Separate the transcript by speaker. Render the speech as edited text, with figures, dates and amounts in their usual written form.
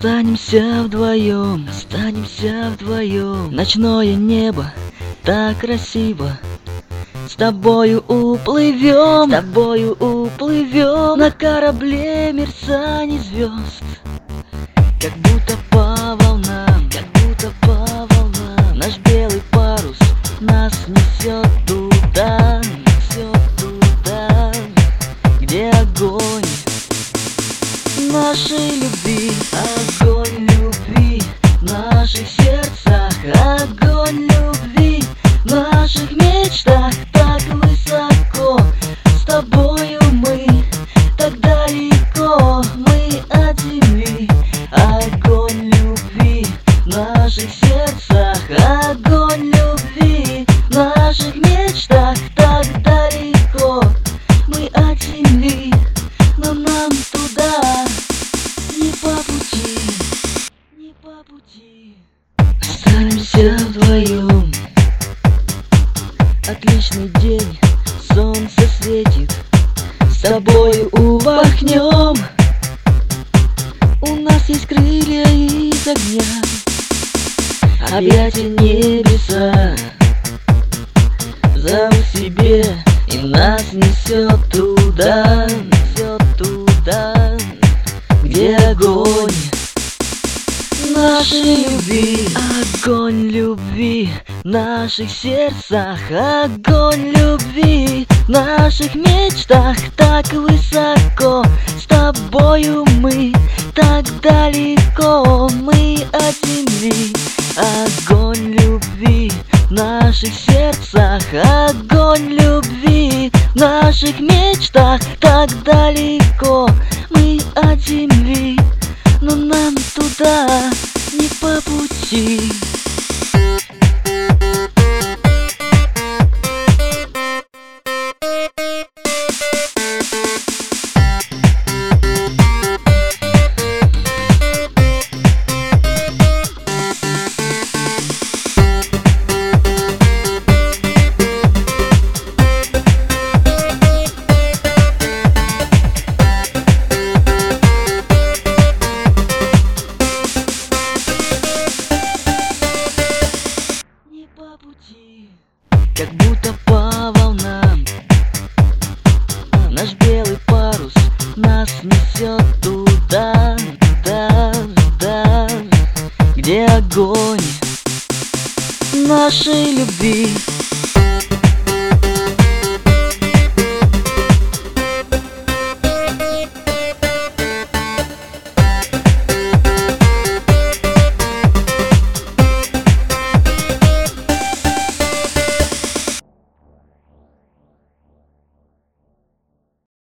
Speaker 1: Останемся вдвоем. Ночное небо так красиво. С тобою уплывем на корабле мерцаний звезд. Как будто по волнам, наш белый парус нас несет туда, где огонь нашей любви, в наших сердцах, огонь любви, в наших мечтах так высоко. С тобою мы так далеко, мы от земли. Огонь любви в наших сердцах, огонь любви, в наших мечтах так далеко, мы от земли. Но нам туда не по пути. Останемся вдвоем. Отличный день, солнце светит, с тобою упорхнем. У нас есть крылья из огня, объятия небеса зовут себе, и нас несет туда, где огонь нашей любви. Огонь любви в наших сердцах, огонь любви в наших мечтах так высоко. С тобою мы так далеко, мы от земли. Огонь любви в наших сердцах, огонь любви в наших мечтах так далеко, мы от земли. Но нам туда не по пути. Как будто по волнам наш белый парус нас несет туда, где огонь нашей любви.